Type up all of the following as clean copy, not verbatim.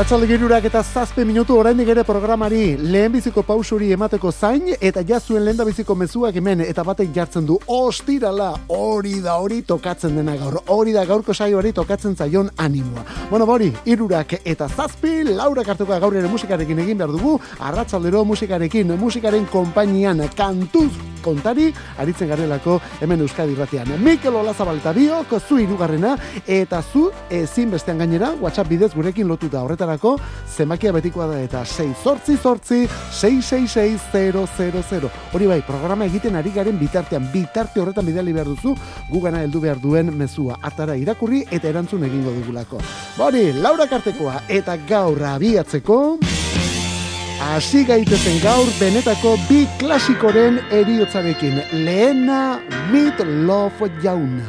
Arratsalde 7:07 minutu oraindik ere programari lehenbiziko pausuri emateko zain eta ja zuen lehendabiziko mezuak hemen eta batek jartzen du ostirala, hori tokatzen dena gaur. Hori da gaurko saioari tokatzen zaion animoa. Bueno, hori 7:07 Laura Kartuka gaur ere musikarekin egin behar dugu. Arratsaldero musikaren konpainian kantuz kontari aritzen garelako hemen Euskadi Irratian. Mikel Olazabal eta biok zu hirugarrena eta zu ezinbestean gainera WhatsApp bidez gurekin lotuta. Horretarako zenbakia betikoa da eta 688-666-000. Hori bai, programa egiten ari garen bitarte horretan bidali behar duzu gugana heldu behar duen mezua. Hartara irakurri eta erantzun egingo dugulako. Hori, Laura Kartekoa eta gaur abiatzeko hasi gaitezen gaur benetako bi klasikoren eriotzarekin. Lehena Meat Loaf jauna.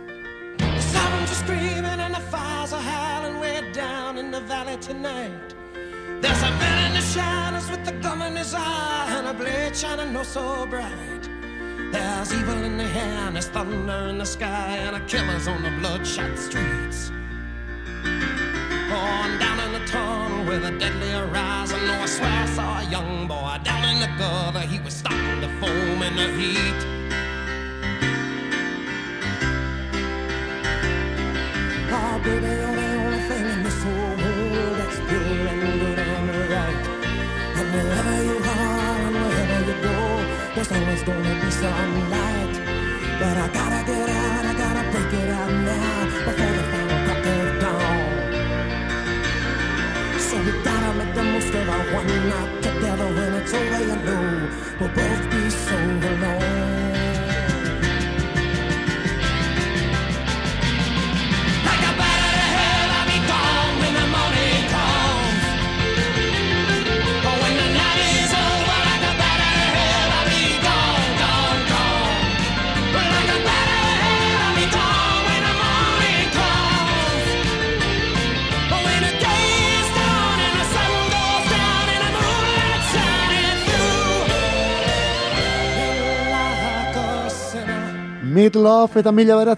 Tonight, there's a man in the shadows with a gun in his eye and a blade shining oh so bright. There's evil in the air and there's thunder in the sky and a killer's on the bloodshot streets. Oh, and down in the tunnel with a deadly horizon, oh, I swear I saw a young boy down in the gutter. He was starting to foam in the heat. Oh, baby, you're the only thing in this whole world that's pure and good and right. And wherever you are and wherever you go, there's always gonna be some light. But I gotta get out, I gotta break it out now before the final crack of dawn. So we gotta make the most of our one night together. When it's over, you know we'll both be so alone. Meat Loaf eta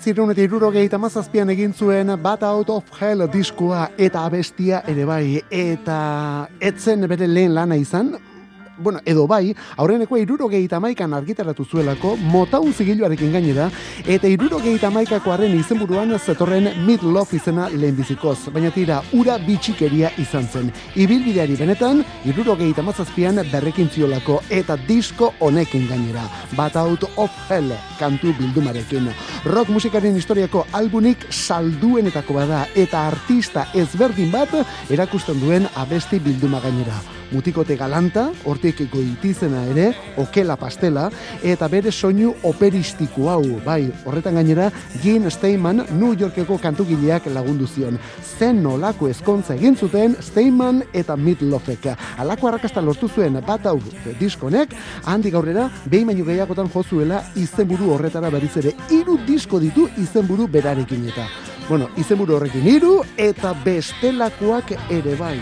1967an egin zuen Bat Out of Hell diskoa eta abestia ere bai, eta etzen bere lehen lana izan, bueno, edo bai, aurrenekoa 71an argitaratu zuelako Motown zigiluarekin gainera, eta 71koaren izenburuan zetorren Meat Loaf izena lehenbizikoz, baina tira, ura bitxikeria izan zen. Ibilbideari benetan, 77an berrekin ziolako eta disko honekin gainera, Bat Out of Hell kantu bildumarekin. Rock musikaren historiako albunik salduenetako bada eta artista ezberdin bat erakusten duen abesti bilduma gainera. Mutikote galanta, hortik goitizena ere, okela pastela, eta bere soinu operistiko hau, bai, horretan gainera, Gene Steinman New Yorkeko kantugileak lagundu zion. Zen nolako ezkontza egin zuten Steinman eta Meat Loafek. Halako arrakasta lortu zuen Bat Out diskonek, handik aurrera, behin baino gehiagotan jozuela izenburu horretara berriz ere 3 disko ditu izenburu berarekin eta. Bueno, izenburu horrekin 3 eta bestelakoak ere bai.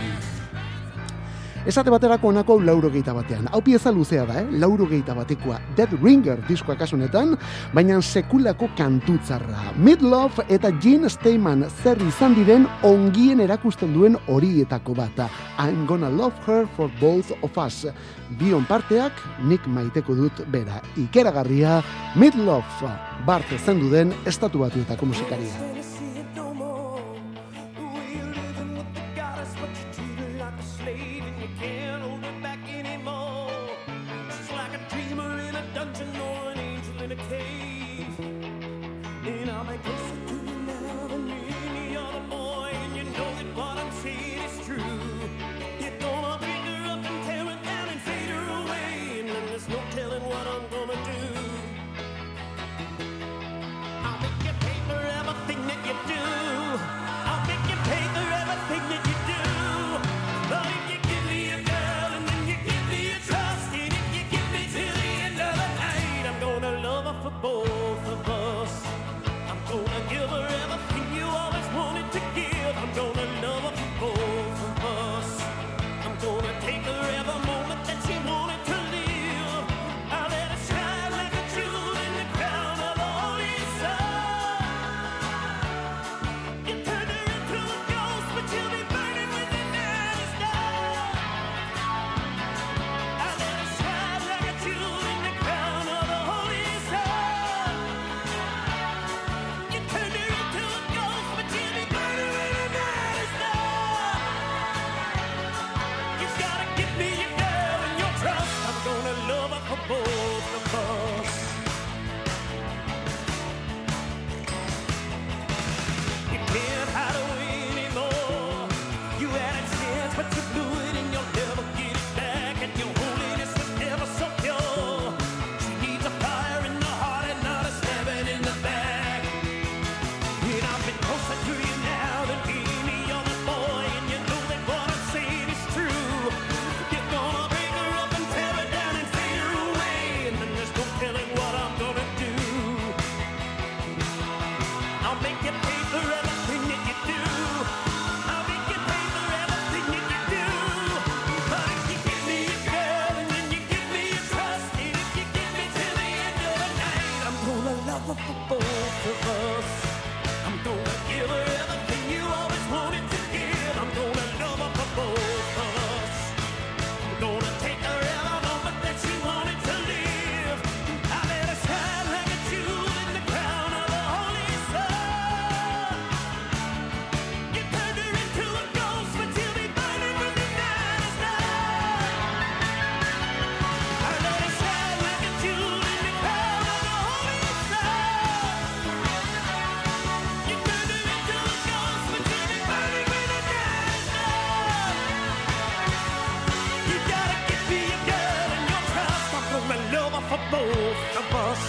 Esate baterako honako 80 Hau pieza luzea da, 80 Dead Ringer diskoa kasunetan, baina sekulako kantutzarra. Meat Loaf eta Gene Steinman zer izan diren ongien erakusten duen horietako bat. I'm gonna love her for both of us. Bion parteak nik maiteko dut bera. Ikeragarria Meat Loaf, Bart zendu den Estatu Batuetako musikaria. I'll make you pay for everything that you do. I'll make you pay for everything that you do. But if you give me a girl and then you give me your trust, and if you give me till the end of the night, I'm gonna love her for both of us. I'm gonna give her everything you always wanted to give. I'm gonna love her for both of us. I'm gonna take her every moment that she wanted to live. I let her shine like a jewel in the crown of the holy sun. You turned her into a ghost, but you'll be burning when the night is done. I let her shine like a jewel in the crown of the holy sun. You turned her into a ghost, but you'll be burning when the night is done. You gotta give me a girl and your trust. I'm gonna love her for both of us.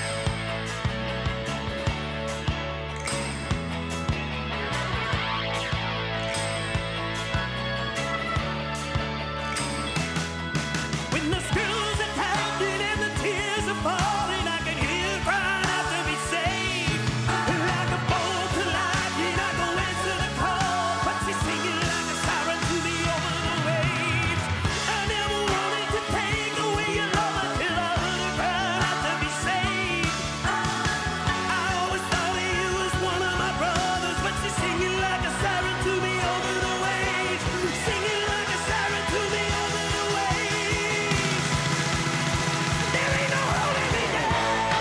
When the screws are tightening and the tears are falling, I can hear you crying out to be saved. Like a bolt of lightning, I go answer the call, but she's singing like a siren to me over the waves. I never wanted to take away your love until I heard her crying out to be saved. I always thought of you as one of my brothers, but she's singing like a siren to me over the waves. Singing like a siren to me over the waves. There ain't no holding me down.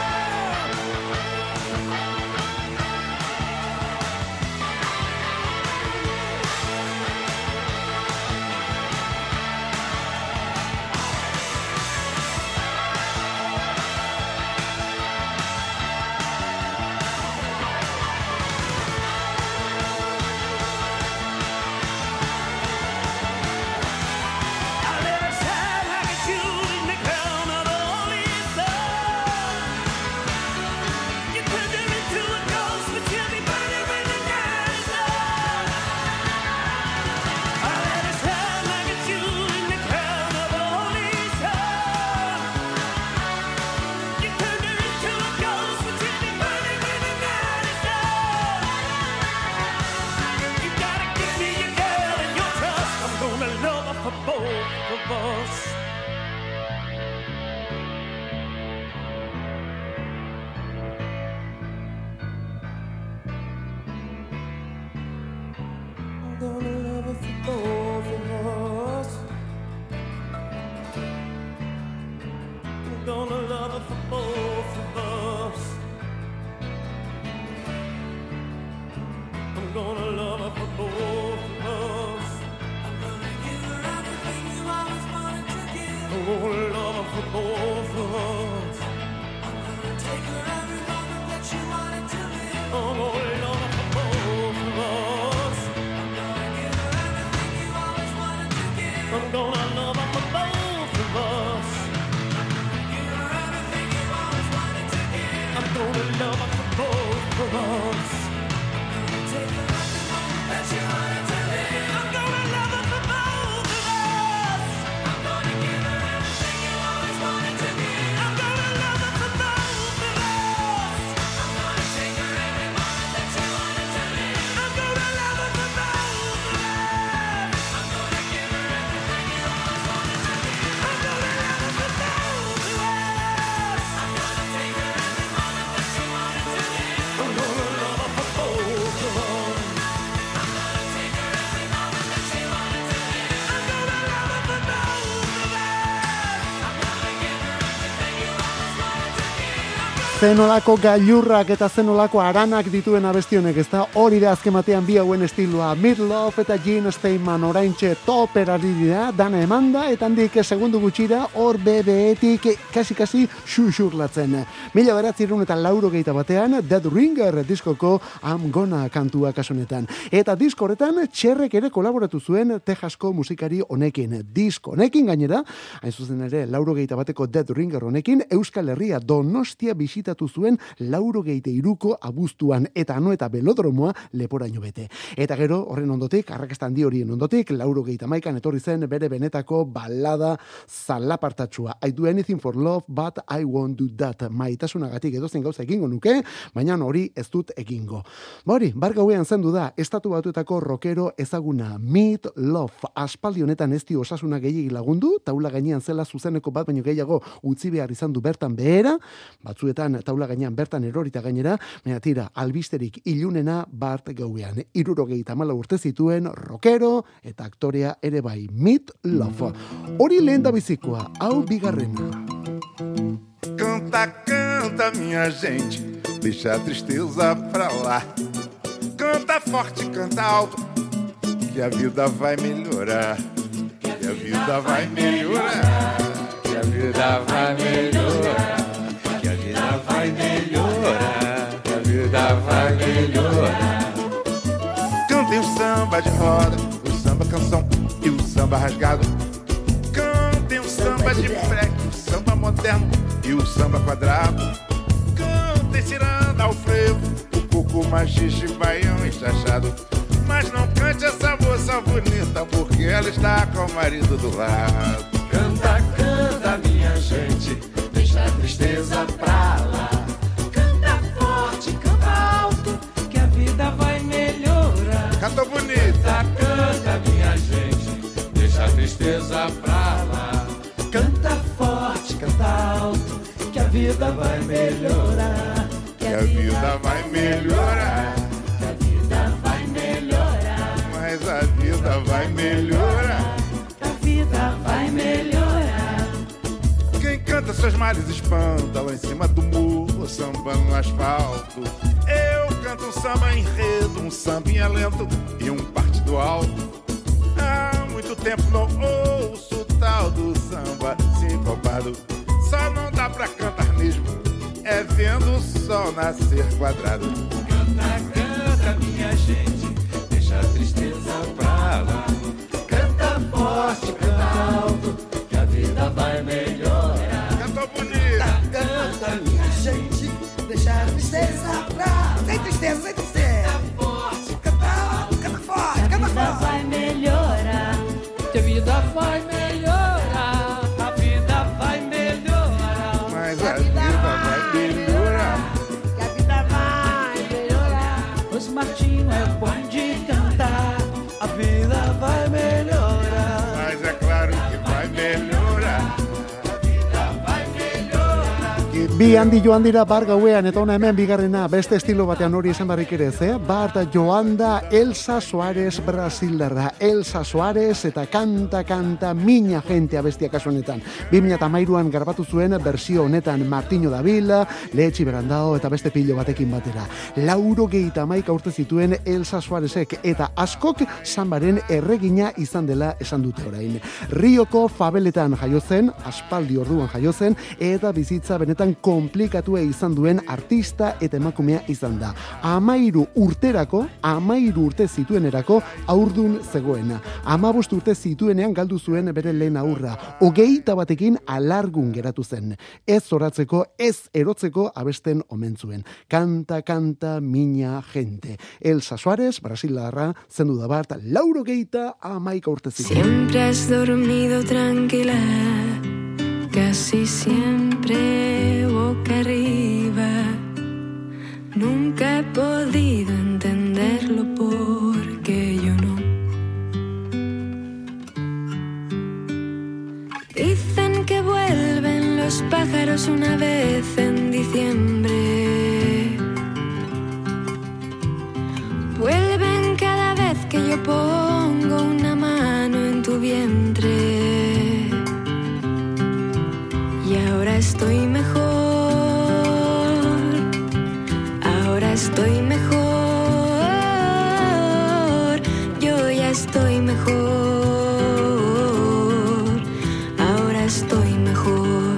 I let her shine like a jewel in the crown of the holy sun. You turned her into a ghost, but you'll be burning when the night is done. I let her shine like a jewel in the crown of the holy sun. You turned her into a ghost, but you'll be burning when the night is done. You gotta give me your girl and your trust. I'm gonna love her for both of us. I'm gonna love her for both of us. I'm gonna love her for both of us. I'm gonna love her for both of us. I'm gonna give her everything you always wanted to give. I'm gonna love her for both of us. I'm gonna take her every moment that she wanted to live. I'm gonna love her for both of us. I'm gonna give her everything you always wanted to give. I'm gonna love her for both of us. I'm gonna give her everything you always wanted to give. I'm gonna love her for both of us. I'm gonna take her every moment that she wanted to live. I'm gonna love her for both of us. I'm gonna give her everything you always wanted to give. I'm gonna love her for both of us. I'm gonna take her every moment that she wanted to live. I'm gonna love her for both of us. I'm gonna give her everything you always wanted to give. I'm gonna love her for both of us. I'm gonna take her every moment that she wanted to live. I'm gonna love her for both of us. I'm gonna take her every moment that she wanted to live. I'm gonna love her for both of us. I'm gonna give her everything you always wanted to give. Zenolako gailurrak eta zenolako aranak dituen abesti honek, ez da hori da azken batean bi hauen estiloa. Meatloaf eta Gene Steinman oraintxe toperari dira, dana emanda, eta handik segundu gutxira hor bebeetik kasi xuxurlatzen. 1980 batean Dead Ringer diskoko I'm Gonna kantua kasunetan. Eta disko horretan Txerrek ere kolaboratu zuen Texasko musikari honekin. Disko honekin gainera, hain zuzen ere 80 bateko Dead Ringer honekin Euskal Herria Donostia bisita editatu zuen 83ko abuztuan, eta Anoeta Belodromoa leporaino bete. Eta gero, horren ondotik, arrakasta handi horien ondotik, 81an etorri zen bere benetako balada zalapartatsua. I do anything for love, but I won't do that. Maitasunagatik edozein gauza egingo nuke, baina hori ez dut egingo. Hori, bar gauean zendu da, Estatu Batuetako rockero ezaguna, Meat Loaf. Aspaldi honetan ez dio osasuna gehiegi lagundu, taula gainean zela zuzeneko bat baino gehiago utzi behar izan du bertan behera, batzuetan taula gainean bertan erorita gainera, baina tira, albisterik ilunena Bart gauean. 74 urte zituen rockero eta aktorea ere bai, Meat Loaf. Hori lehen da bizikoa, hau bigarrena. Canta, canta, minha gente, deixa a tristeza pra lá. Canta forte, canta alto, que a vida vai melhorar. Que a vida vai melhorar. Que a vida vai melhorar. Que a vida vai melhorar. Que a vida vai melhorar. Cantem o samba de roda, o samba canção e o samba rasgado. Cantem o samba de freque, o samba moderno e o samba quadrado. Cantem ciranda ao frevo, o coco, machixe, baião e chachado. Mas não cante essa moça bonita, porque ela está com o marido do lado. Canta, canta, minha gente, deixa a tristeza pra lá. Canta forte, canta alto, que a vida vai melhorar. Cantou bonita. Canta, canta, minha gente, deixa a tristeza pra lá. Canta forte, canta alto, que a vida vai melhorar. Que a vida vai melhorar. Que a vida vai melhorar. Mas a vida vai melhorar. Que a vida vai melhorar. Quem canta seus males espanta lá em cima do muro, samba no asfalto. Eu canto um samba enredo, um sambinha lento e um partido alto. Há muito tempo não ouço tal do samba sincopado. Só não dá pra cantar mesmo, é vendo o sol nascer quadrado. Canta, canta, minha gente, deixa a tristeza pra lá. Canta forte, canta alto, que a vida vai melhorar. Cantou bonita. Canta, minha gente, deixa a tristeza pra lá. Sem tristeza, sem tristeza. Canta forte, canta alto, Canta forte, canta A vida forte. vai melhorar, que a vida vai melhorar, a vida vai melhorar. Mas a vida vai melhorar. Que a vida vai melhorar. Os Martinho é bom de cantar, a vida vai melhorar. Mas é claro que vai melhorar. Bi handi joan dira bar gauean, eta ona hemen bigarrena, beste estilo batean hori esan barrik ere ez, Bart joan da Elsa Soares Brasildarra. Elsa Soares eta kanta mina gente abestia kasu honetan. 2013an garbatu zuen bersio honetan Martino Dabil, Lehetxi Berandao eta beste pilo batekin batera. 91 urte zituen Elsa Soaresek eta askok sambaren erregina izan dela esan dute orain. Rioko fabeletan jaio zen, aspaldi orduan jaio zen, eta bizitza benetan komplikatua izan duen artista eta emakumea izan da. 13 urte zituenerako haurdun zegoena. 15 urte zituenean galdu zuen bere lehen haurra. 21 batekin alargun geratu zen. Ez zoratzeko, ez erotzeko abesten omen zuen. Kanta mina gente. Elsa Soares, Brasildarra, zendu da Bart, 91 urte zituen. Siempre has dormido tranquila, casi siempre boca arriba. Nunca he podido entenderlo porque yo no. Dicen que vuelven los pájaros una vez en diciembre. Vuelven cada vez que yo pongo una mano en tu vientre. Y ahora estoy mejor, ahora estoy mejor, yo ya estoy mejor, ahora estoy mejor.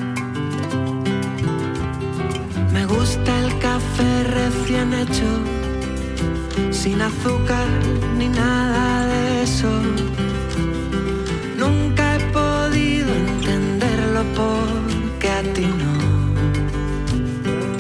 Me gusta el café recién hecho, sin azúcar ni nada de eso. Nunca he podido entenderlo porque a ti no.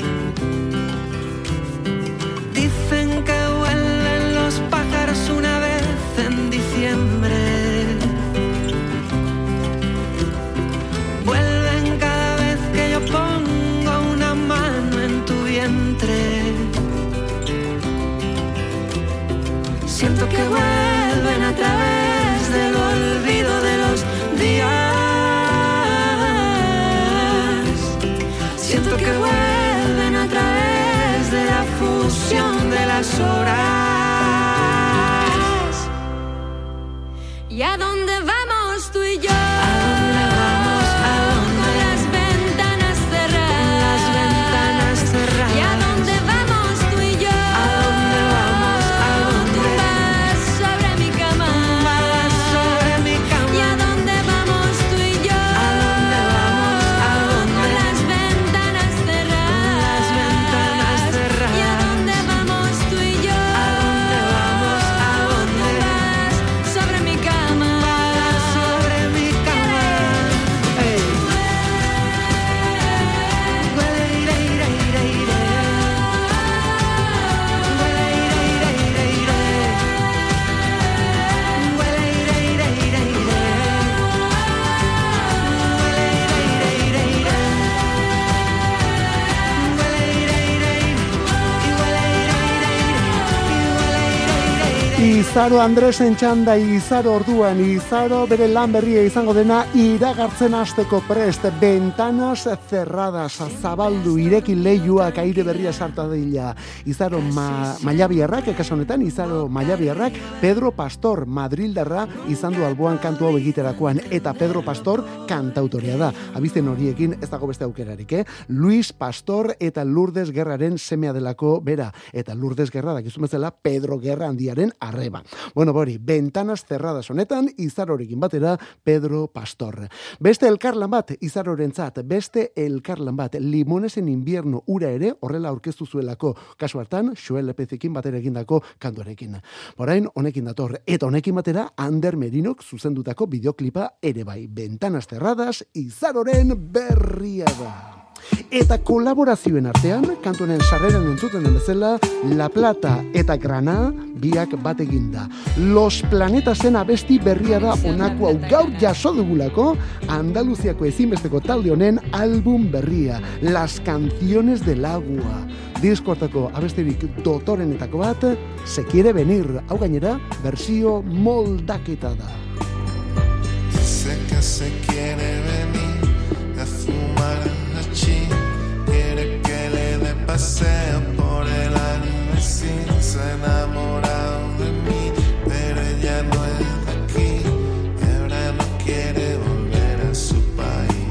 las horas. ¿Y a dónde vamos tú y yo? ¿A dónde vamos? ¿A dónde? Con las ventanas cerradas. Las ventanas cerradas. ¿Y a dónde vamos tú y yo? ¿A dónde vamos? ¿A dónde? Tú vas sobre mi cama. Tú vas sobre mi cama. ¿Y a dónde vamos tú y yo? ¿A dónde vamos? ¿A dónde? Con las ventanas cerradas. Las ventanas cerradas. ¿Y a dónde vamos tú y yo? ¿A dónde vamos? ¿A dónde? Tú vas sobre mi cama. Vas sobre mi cama. Hey. Izaro Andresen txanda, Izaro orduan, Izaro bere lan berria izango dena iragartzen hasteko prest, ventanas cerradas, zabaldu ireki leiuak aire berria sarta dila. Izaro Mailabiarrak, kasu honetan, Izaro Mailabiarrak, Pedro Pastor Madrildarra izan du alboan kantu hau egiterakoan, eta Pedro Pastor kantautorea da. Abizen horiekin ez dago beste aukerarik, Luis Pastor eta Lourdes Guerraren semea delako bera, eta Lourdes Guerra dakizu bezala Pedro Guerra handiaren arreba. Bueno, bori, ventanas cerradas honetan, Izarorekin batera, Pedro Pastor. Beste elkarlan bat, Izarorentzat, beste elkarlan bat, Limones en invierno ura ere, horrela aurkeztu zuelako, kasu hartan, Joel Lepezekin batera egindako kantuarekin. Orain, honekin dator, eta honekin batera, Ander Merinok zuzendutako bideoklipa ere bai, ventanas cerradas, Izaroren berria da. Eta kolaborazioen artean, kantunen sarreran entzuten den bezala, La Plata eta Grana biak bat eginda. Los Planetasen abesti berria da honako hau gaur jaso dugulako, Andaluziako ezinbesteko talde honen album berria, Las Canciones del Agua. Diskortako abestirik dotorenetako bat, Se quiere venir, hau gainera, bersio moldaketa da. Dice que se quiere venir a fumar. Quiere que le dé paseo por el alma sin se enamorado de mí, pero ella no es de aquí y ahora no quiere volver a su país.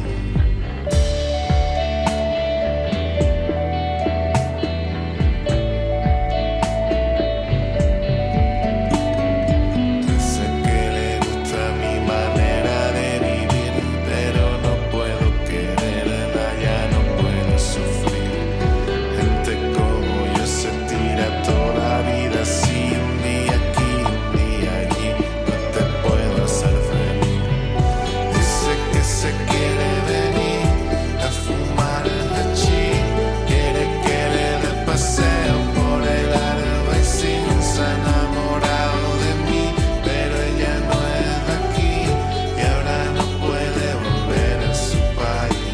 Dice que le gusta mi manera de vivir, pero no puedo quererla, ya no puedo sufrir. Gente como yo se tira toda la vida así, un día aquí, un día allí, no te puedo hacer feliz. Dice que se quiere venir a fumar hachí, quiere que le dé paseo por el alba y sin se ha enamorado de mí, pero ella no es de aquí y ahora no puede volver a su país.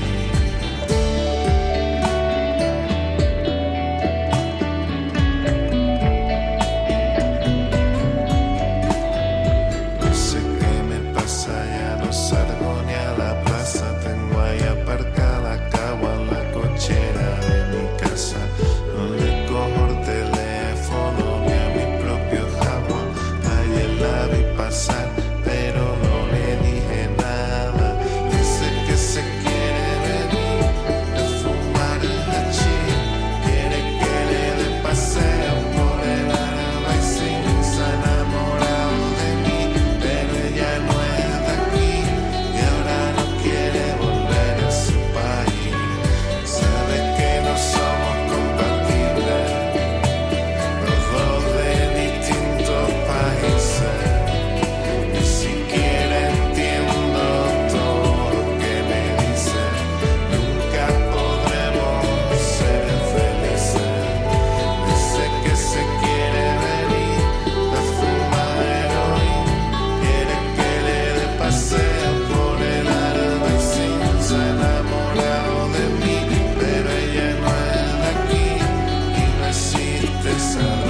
No sé qué me pasa, ya no salgo ni a la plaza. Tengo ahí aparcada la cagua en la cochera de mi casa. No le cojo el teléfono ni a mi propio jabón. Ayer la vi pasar, pero no le dije nada. Dice que se quiere venir a fumar hachí, quiere que le dé paseo por el alba y sin se ha enamorado de mí, pero ella no es de aquí y ahora no quiere volver a su país. Sabe que no somos compatibles, los dos de distintos países. Ni siquiera entiendo todo lo que me dice. Nunca podremos ser felices. Dice que se quiere venir a fumar heroína, quiere que le dé paseo por el alba y sin se ha enamorado de mí, pero ella no es de aquí y no existe esa droga.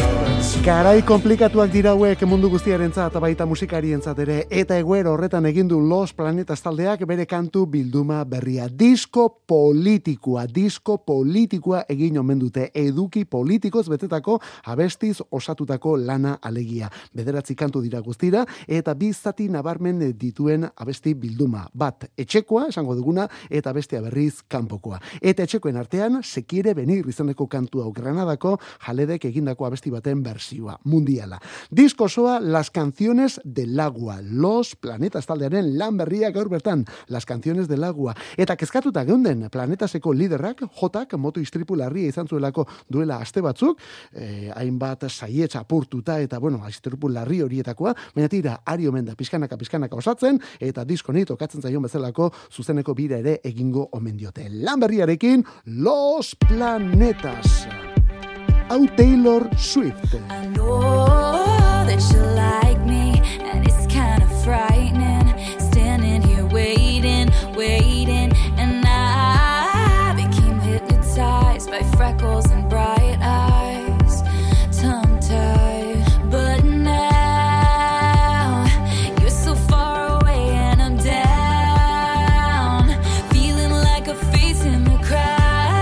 Garai komplikatuak dira hauek mundu guztiarentzat eta baita musikarientzat ere, eta egoera horretan egin du Los Planetas taldeak bere kantu bilduma berria. Disko politikoa egin omen dute, eduki politikoz betetako abestiz osatutako lana alegia. 9 kantu dira guztira eta 2 zati nabarmen dituen abesti bilduma. Bat etxekoa, esango duguna, eta bestea berriz kanpokoa. Eta etxekoen artean, Se quiere venir izeneko kantu hau, Granadako Jaledek egindako abesti baten bersioa mundiala. Disko osoa Las canciones del agua. Los Planetas taldearen lan berria gaur bertan, Las canciones del agua. Eta kezkatuta geunden Planetaseko liderrak, Jotak moto istripu larria izan zuelako duela aste batzuk, hainbat saietz apurtuta eta istripu larri horietakoa, baina tira ari omen da pizkanaka osatzen eta disko honi tokatzen zaion bezalako zuzeneko bira ere egingo omen diote. Lan berriarekin Los Planetas. Hau Taylor Swift. I know that you like me, and it's kind of frightening, standing here waiting, and I became hypnotized by freckles and bright eyes, tongue-tied, but now you're so far away and I'm down, feeling like a face in the crowd.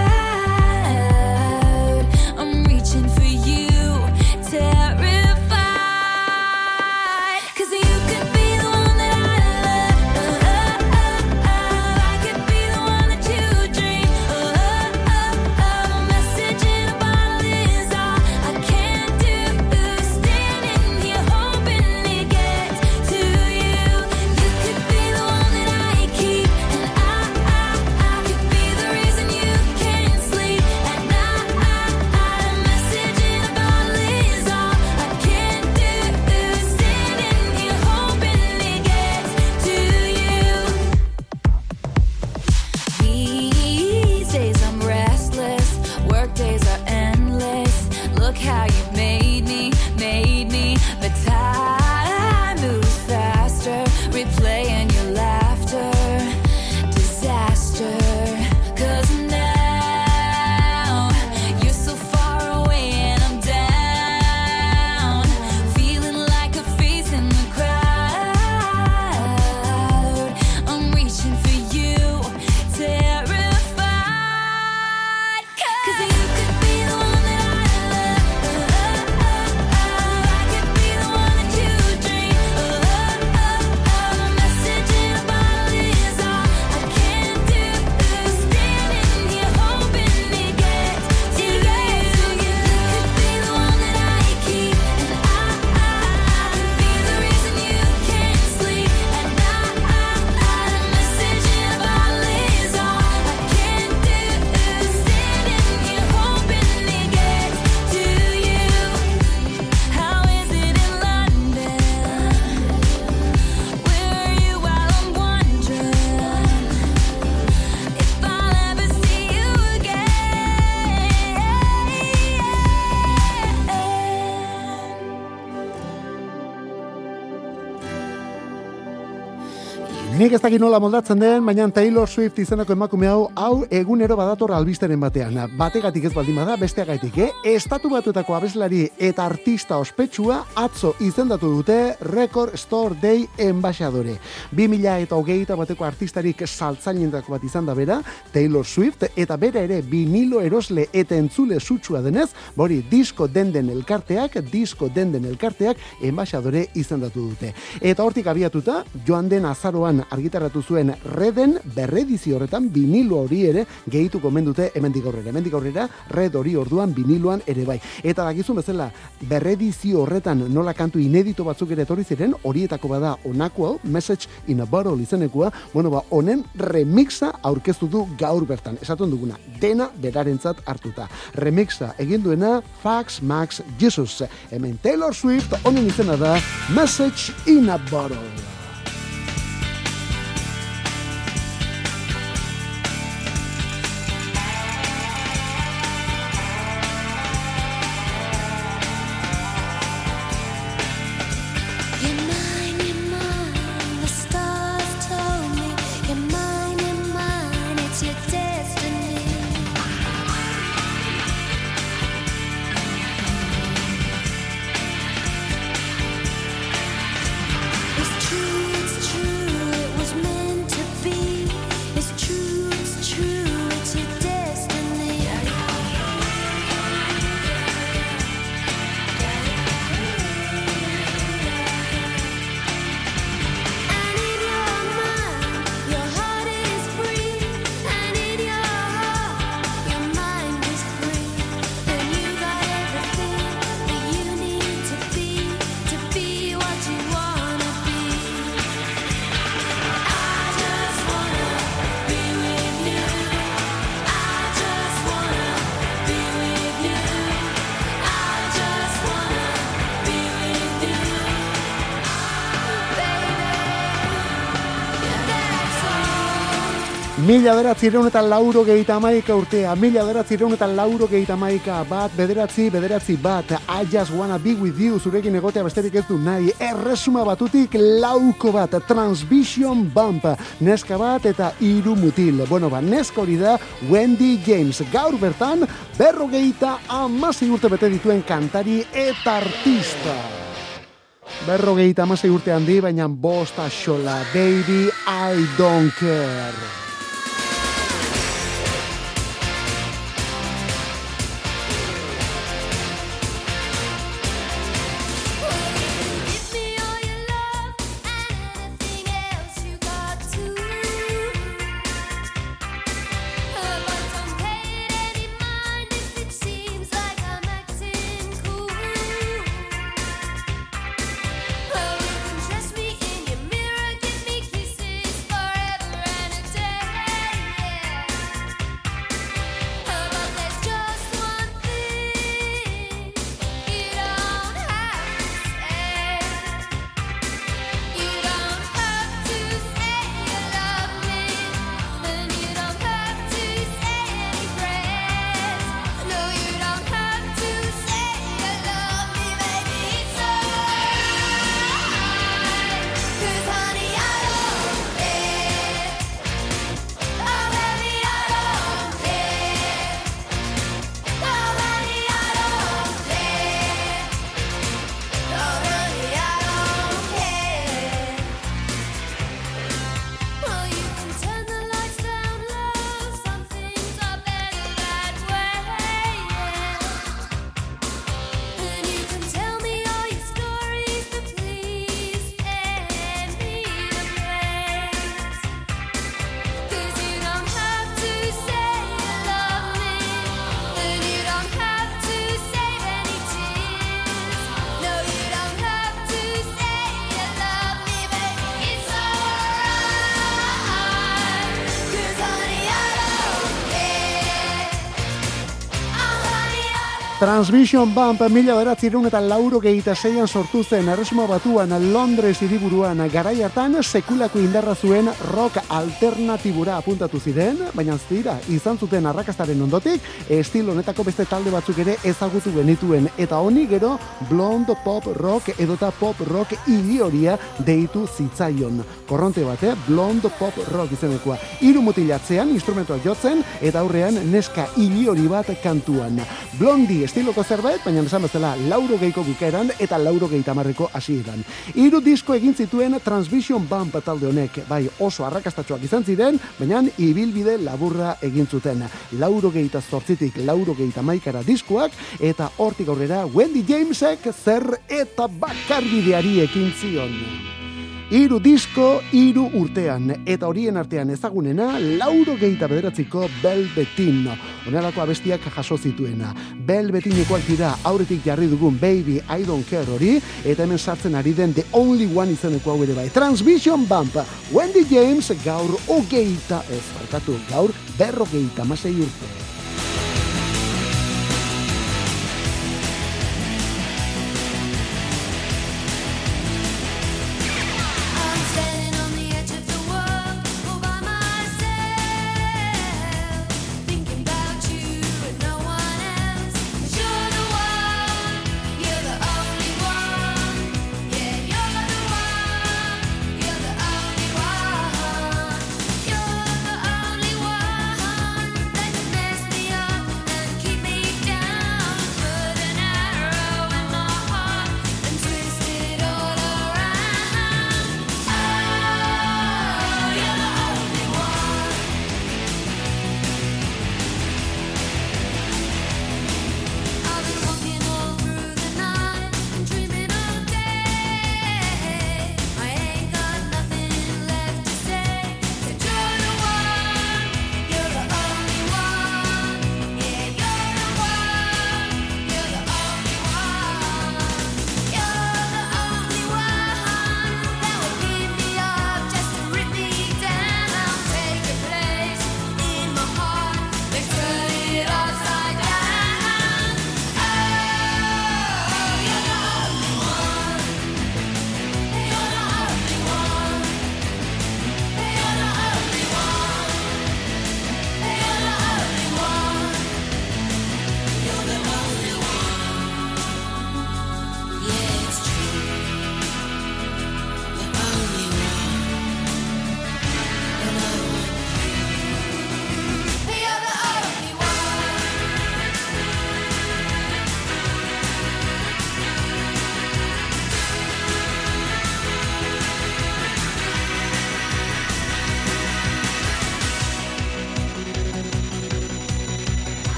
For you, terrified, 'cause you could be the one that I love, I could be the one that you dream, a message in a bottle is all I can do, standing here hoping it gets to you. You could be the one that I keep, and I could be the reason you can't sleep at night. Message in a bottle is all I can do, standing here hoping it gets to you. These days I'm restless, work days are endless, look how you made me, but time moves faster, replaying your laughter, disaster, 'cause now you're so far away and I'm down, feeling like a face in the crowd. I'm reaching for you, terrified, 'cause you could be the one that I love, I could be the one that you dream, a message in a bottle is all I can do, standing here hoping it gets to you. You could be the one that I keep, and I could be the reason you can't sleep at night. A message in a bottle is all I can do, standing here hoping it gets to you. How is it in London? Where are you while I'm wondering if I'll ever see you Nik ez dakit nola moldatzen den, baina Taylor Swift izeneko emakume hau egunero badator albisteren batean. Bategatik ez baldin bada, besteagatik, Estatu Batuetako abeslari eta artista ospetsua atzo izendatu dute Record Store Day enbaxadore. 2021 bateko artistarik saltzailendako bat izan da bera, Taylor Swift, eta bera ere vinilo erosle eta entzule sutsua denez, disko denden elkarteak enbaxadore izendatu dute. Eta hortik abiatuta, joan den azaroan argitaratu zuen Reden berredizio horretan vinilo hori ere gehituko mendute hemendik aurrera Red hori orduan viniloan ere bai. Eta dakizun bezala berredizio horretan nola kantu inedito batzuk ere etorri ziren, horietako bada honako hau, Message in a Bottle izenekoa, honen remixa aurkeztu du gaur bertan. Esaten duguna, dena berarentzat hartuta. Remixa egin duena Fax Max Jesus. Hemen Taylor Swift, honen izena da Message in a Bottle. 1991 urtea, 1991 bat, bederatzi bat, I just wanna be with you, zurekin egotea besterik ez du nahi, Erresuma Batutik lauko bat, Transvision Bump, neska bat eta 3 mutil. Bueno, neska hori da Wendy James, gaur bertan 56 urte bete dituen kantari eta artista. 56 urte handi, baina 5 axola, Baby, I don't care. Transvision Bump 1996an sortu zen Erresuma Batuan, Londres hiriburuan, garai hartan sekulako indarra zuen rock alternatibura apuntatu ziren, baina zira, izan zuten arrakastaren ondotik, estilo honetako beste talde batzuk ere ezagutu genituen, eta honi gero blonde pop rock edota pop rock ilioria deitu zitzaion. Korronte bat, blonde pop rock izenekoa. 3 mutilatzean instrumentuak jotzen, eta aurrean neska iliori bat kantuan. Blondie estiloko zerbait, baina esan bezala 80ko bukaeran eta 80ko hasieran. 3 disko egin zituen Transvision Bump talde honek, bai oso arrakastatsuak izan ziren, baina ibilbide laburra egin zuten. 88tik 91ra diskoak, eta hortik aurrera Wendy Jamesek zer eta bakarbideari ekin zion. 3 disko, 3 urtean, eta horien artean ezagunena 89ko Velvetin. Honelako abestiak jaso zituena. Velvetinekoak dira aurretik jarri dugun Baby I Don't Care hori, eta hemen sartzen ari den The Only One izeneko hau ere bai. Transvision Bump, Wendy James gaur 56 urte. Mess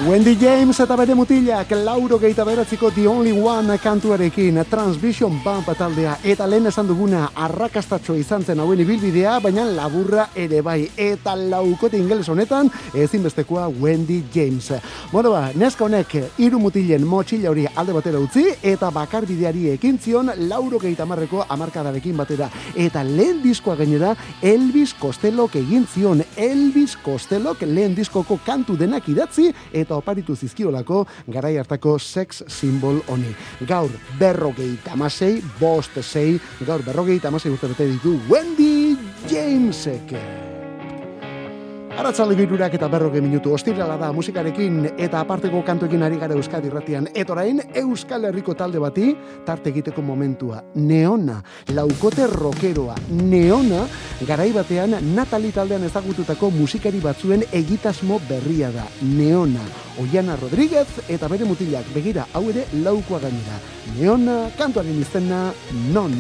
Wendy James eta bere mutilak 89ko The Only One kantuarekin Transvision Bump taldea eta lehen esan duguna arrakastatxo izan zen hauen ibilbidea, baina laburra ere bai eta laukote ingeles honetan ezinbestekoa Wendy James. Bueno ba, neska honek 3 mutilen motxila hori alde batera utzi eta bakarbideari ekin zion 90ko hamarkadarekin batera eta lehen diskoa gainera Elvis Costellok egin zion. Elvis Costellok lehen diskoko kantu denak idatzi eta oparitu zizkiolako garai hartako sex symbol honi. Gaur 56, gaur 56 urte bete ditu Wendy Jamesek. Arratzalde 3 eta 40 minutu ostirala da musikarekin eta aparteko kantuekin ari gara Euskadi Irratian. Eta orain Euskal Herriko talde bati tarte egiteko momentua. Neona, laukote rockeroa. Neona, garai batean Natali taldean ezagututako musikari batzuen egitasmo berria da. Neona, Oiana Rodríguez eta bere mutilak. Begira, hau ere laukoa gainera. Neona, kantuaren izena Non.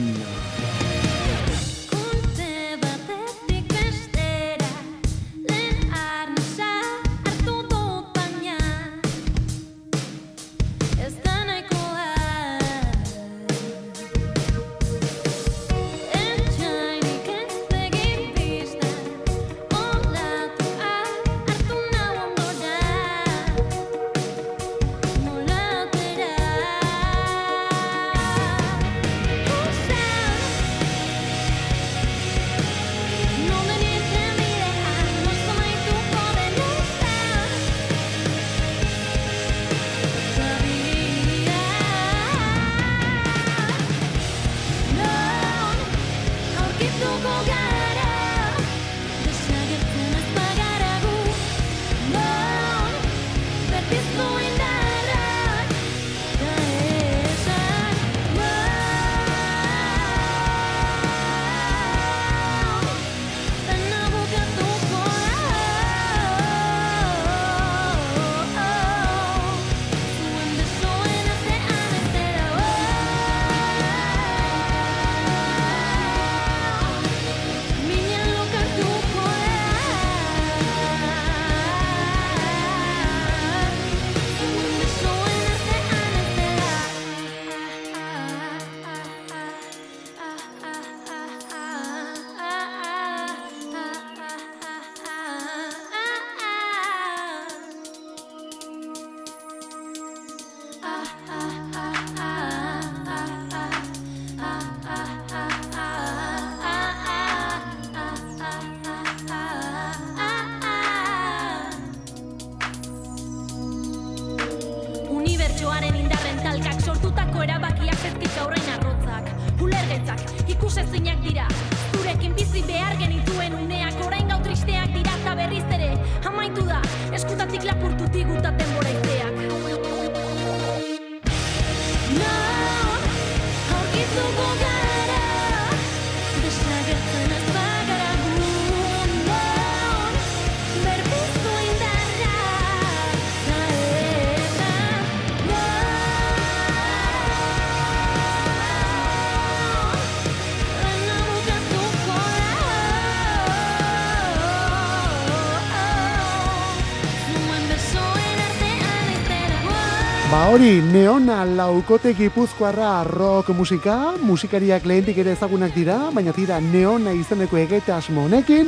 Hori, Neona laukote gipuzkoarra rock musikariak lehentik ere ezagunak dira, baina tira Neona izeneko egitasmo honekin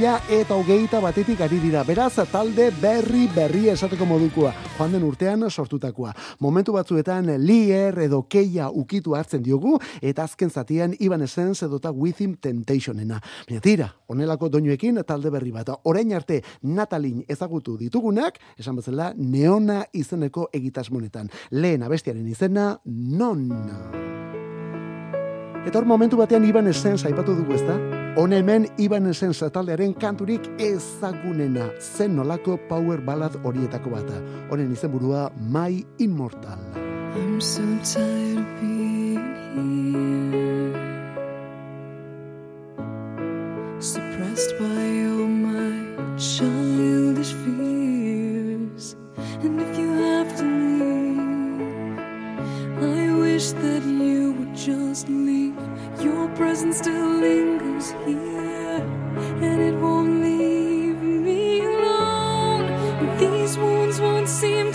2021 ari dira. Beraz, talde berri esateko modukoa, joan den urtean sortutakoa. Momentu batzuetan Lier edo Keia ukitu hartzen diogu, eta azken zatian Ivan Essence edota Within Temptationena. Baina tira, honelako doinuekin talde berri bat. Orain arte Natalin ezagutu ditugunak, esan bezala Neona izeneko egitasmo honetan. Lehen abestiaren izena Non. Eta hor momentu batean Ivan Essence aipatu dugu, ezta? Hone hemen Ivan Essence taldearen kanturik ezagunena, zen nolako power ballad horietako bata. Honen izenburua My Immortal. I'm so tired of being here, suppressed by all my childish fears. And if you have to leave, I wish that you would just leave. Your presence still lingers here, and it won't leave me alone. These wounds won't seem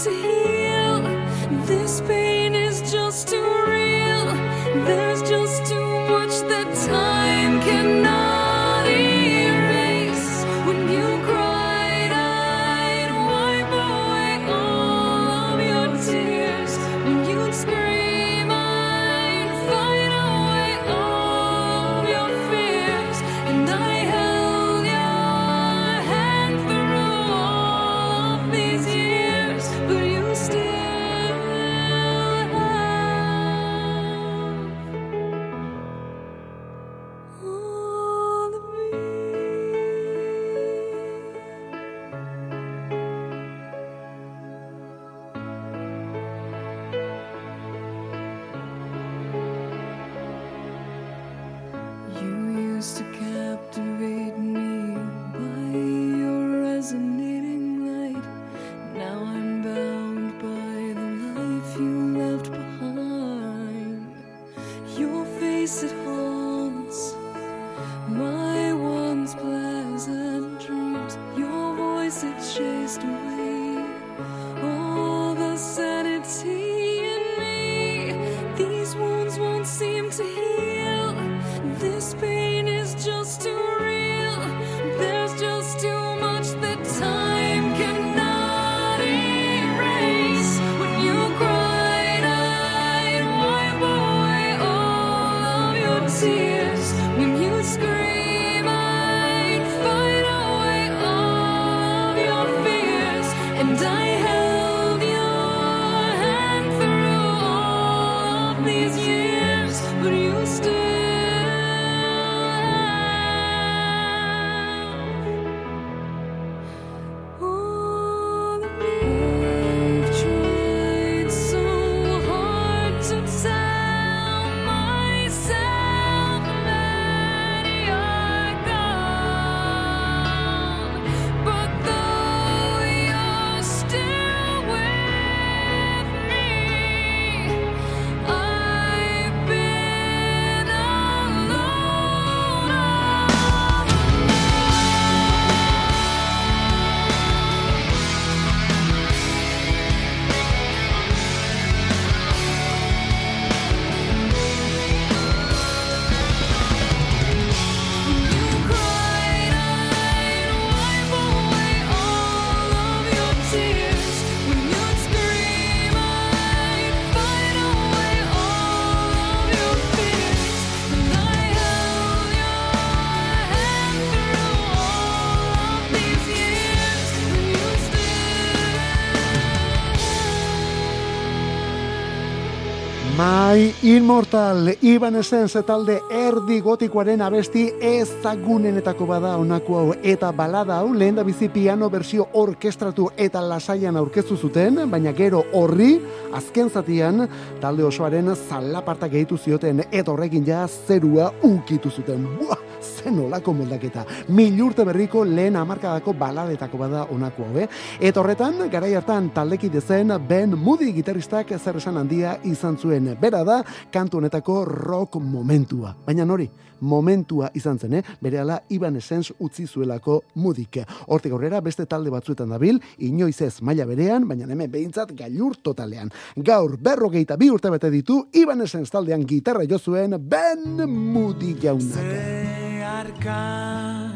My Immortal, Evanescence talde erdi gotikoaren abesti ezagunenetako bada honako hau, eta balada hau lehendabizi piano bersio orkestratu eta lasaian aurkeztu zuten, baina gero horri azken zatian talde osoaren zalaparta gehitu zioten eta horrekin ja zerua ukitu zuten. Buah! Zen olako moldaketa. 1000 urte berriko lehen hamarkadako baladetako bada honako hau, Eta horretan, garai hartan taldekide zen Ben Moody gitarristak zer esan handia izan zuen. Bera da, kantu honetako rock momentua. Baina nori, momentua izan zen, berehala Evanescence utzi zuelako Moodyk. Hortik aurrera beste talde batzuetan dabil, inoiz ez maila berean, baina hemen behintzat gailur totalean. Gaur 42 urte bete ditu Evanescence taldean gitarra jo zuen Ben Moody jaunak. Zeharka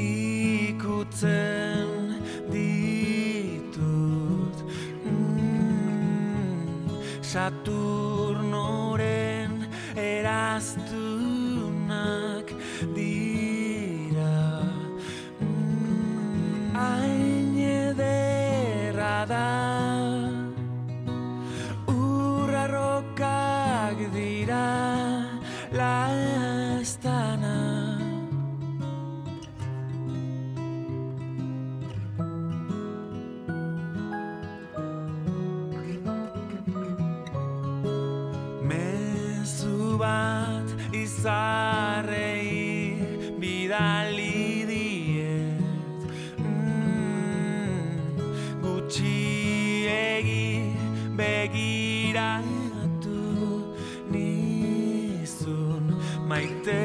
ikutzen ditut Saturnoren eraztunak dira Hain ederra da Urrarrokak dira laztana bat izarrei bidali diet gutxiegi begiratu nizun maite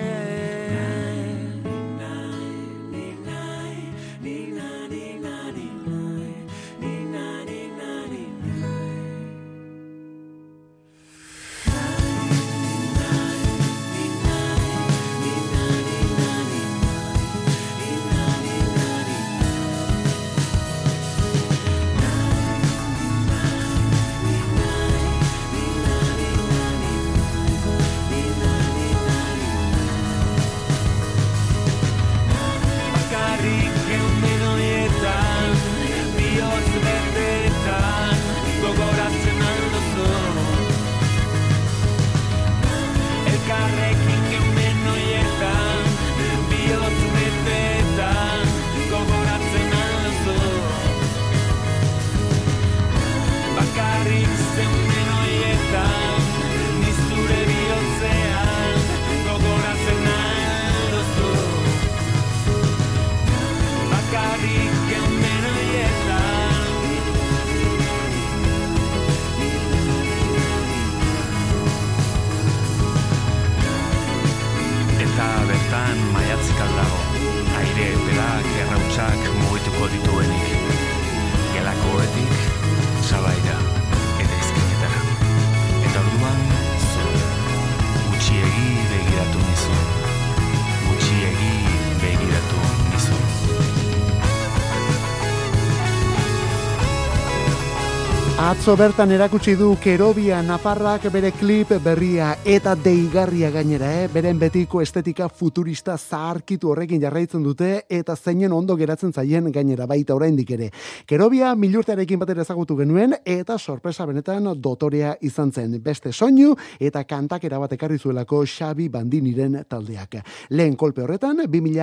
Atzo bertan erakutsi du Kerobia Nafarrak bere klip berria eta deigarria gainera, beren betiko estetika futurista zaharkitu horrekin jarraitzen dute eta zeinen ondo geratzen zaien gainera baita oraindik ere. Kerobia 1000 urtearekin batera ezagutu genuen eta sorpresa benetan dotorea izan zen. Beste soinu eta kantakera bat ekarri zuelako Xabi Bandiniren taldeak. Lehen kolpe horretan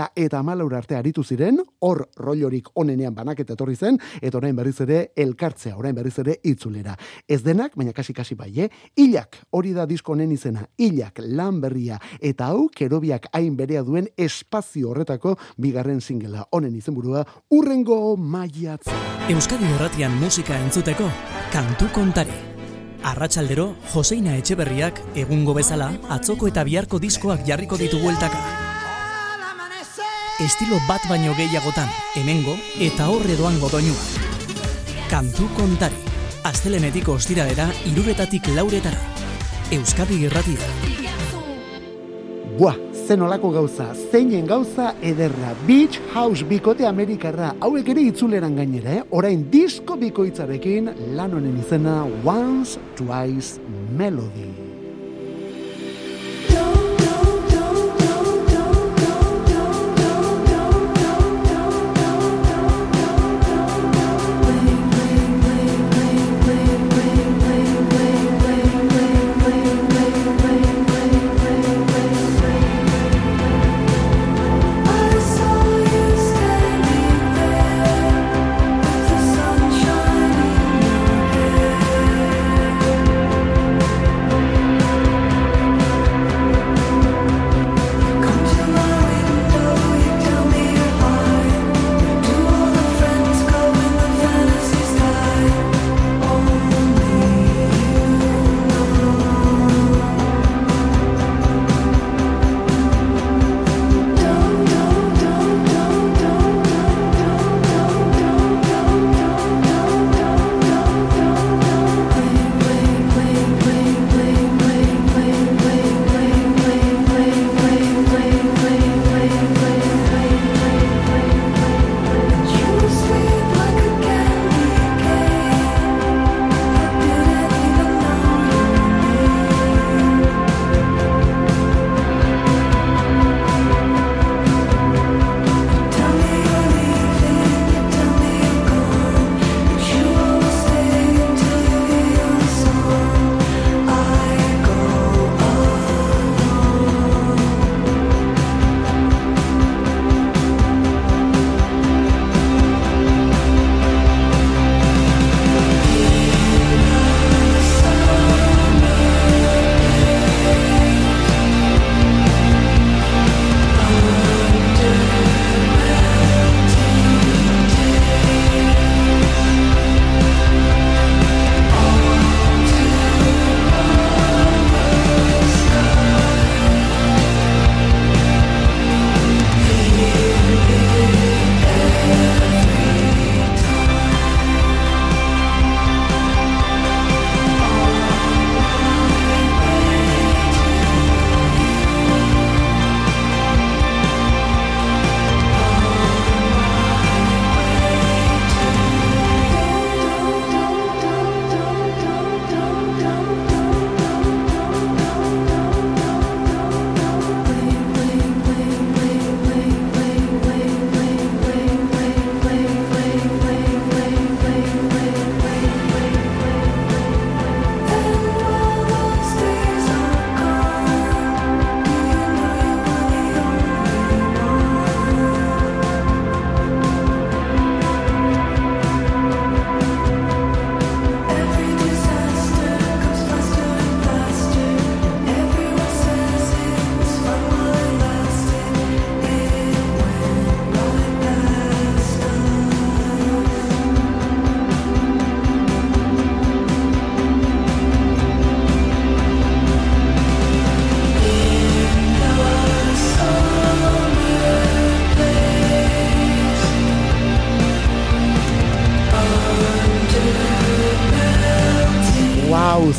2014 arte aritu ziren, hor rollorik onenean banaketa etorri zen eta orain berriz ere elkartzea, orain berriz ere itzulera. Ez denak, baina kasi bai, Ilak, hori da disko honen izena, Ilak lan berria, eta hau Kerobiak hain berea duen espazio horretako bigarren singela. Honen izenburua Urrengo Maiatza. Euskadi Irratian musika entzuteko, Kantu Kontari. Arratsaldero, Joseina Etxeberriak egungo bezala atzoko eta biharko diskoak jarriko ditu bueltaka. Estilo bat baino gehiagotan, hemengo eta horre doango doinua. Kantu Kontari. Astelenetik ostiralera 3:00 4:00. Euskadi Irratia. Buah, zen olako gauza, zeinen gauza ederra. Beach House bikote amerikarra, hauek ere itzuleran gainera, orain disko bikoitzarekin lan honen izena Once, Twice, Melody. Wait,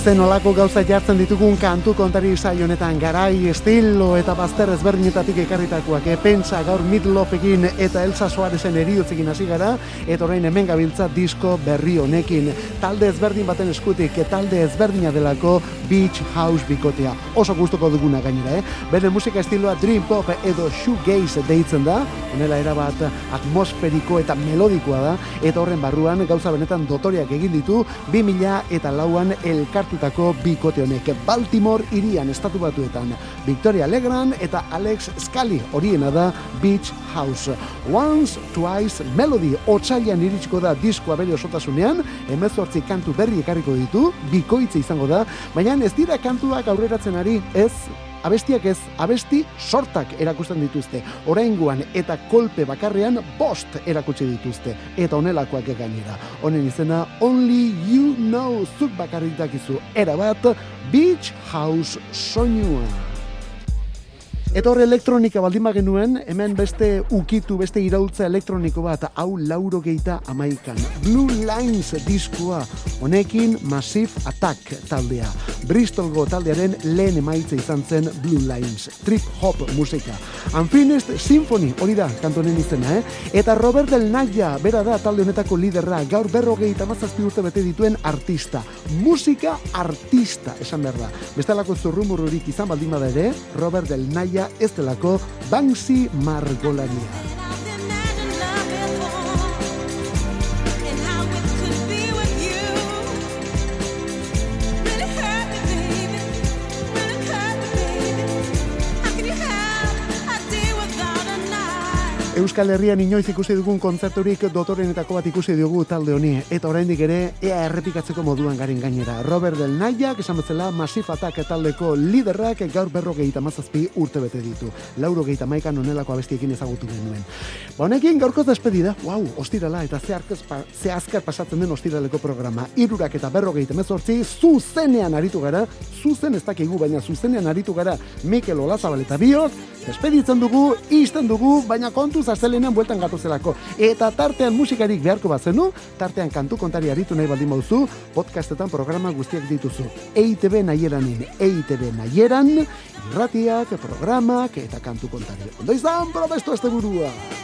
zen olako gauza jartzen ditugun kantu kontari saio honetan, garai, estilo eta bazter ezberdinetatik ekarritakoak. Pentsa gaur Meatloafekin eta Elsa Soaresen eriotzekin hasi gara, eta orain hemen gabiltza disko berri honekin. Talde ezberdin baten eskutik, talde ezberdina delako Beach House bikotea. Oso gustuko duguna gainera, Bere musika estiloa Dream Pop edo Shoegaze deitzen da, honela erabat atmosferiko eta melodikoa da, eta horren barruan gauza benetan dotoriak egin ditu 2004an elkartutako bikote honek. Baltimore hirian estatu batuetan. Victoria Legrand eta Alex Scally horiena da Beach House. Once, Twice, Melody otsailean iritsiko da diskoa bere osotasunean, 18 kantu berri ekarriko ditu, bikoitza izango da, baina ez dira kantuak aurreratzen ari, abestiak ez, abesti sortak erakusten dituzte. Oraingoan eta kolpe bakarrean 5 erakutsi dituzte. Eta honelakoak gainera. Honen izena Only You Know, zuk bakarrik dakizu. Erabat Beach House soinua. Eta hor elektronika baldin bagenuen, hemen beste ukitu, beste iraultza elektroniko bat, hau 91an. Blue Lines diskoa, honekin Massive Attack taldea. Bristolgo taldearen lehen emaitza izan zen Blue Lines, trip hop musika. Unfinished Symphony, hori da, kantonen izena, Eta Robert Del Naya, bera da talde honetako liderra, gaur 57 urte bete dituen artista. Musika artista, esan behar da. Bestelako zurrumurrurik izan baldin bada ere, Robert Del Naya ez delako Banksy margolaria. Euskal Herrian inoiz ikusi dugun kontzerturik dotorenetako bat ikusi dugu talde honi, eta oraindik ere ea errepikatzeko moduan garen gainera. Robert Del Naya, esan bezala Massive Attack taldeko liderrak gaur 57 urte bete ditu. 91an honelako abestiekin ezagutu genuen. Honekin gaurkoz despedida, ostirala eta ze azkar pasatzen den ostiraleko programa. 3 eta 58 zuzenean aritu gara, zuzen ez dakigu, baina zuzenean aritu gara Mikel Olazabal eta biok, despeditzen dugu, isten dugu, baina kontuz astelenean bueltan gatozelako. Eta tartean musikarik beharko bazenu, tartean kantu kontari aritu nahi baldin bauzu, podcastetan programa guztiak dituzu. EITB Naieranen, EITB Naieran, irratiak, programak eta kantu kontari. Ondo izan, probestu este burua!